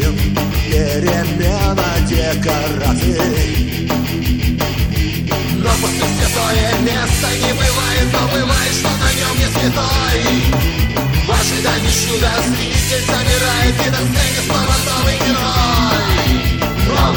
фильм, перемена декораций. Но после святое место не бывает, но бывает, что на нем не святой. В ожидании чуда зритель замирает, и на сцене снова новый